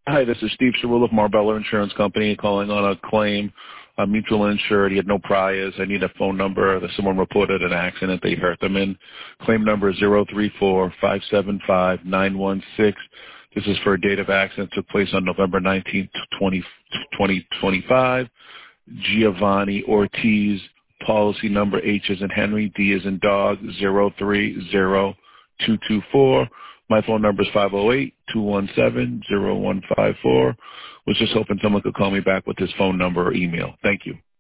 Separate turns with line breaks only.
Hi, this is Steve Sherrill of Marbella Insurance Company calling on a claim. A mutual insured. He had no priors. I need a phone number that someone reported an accident they hurt them in. Claim number is 034-575-916. This is for a date of accident took place on November 19th, 2025. Giovanni Ortiz, policy number H as in Henry, D as in dog, 030224. My phone number is 508-217-0154. Was just hoping someone could call me back with his phone number or email. Thank you.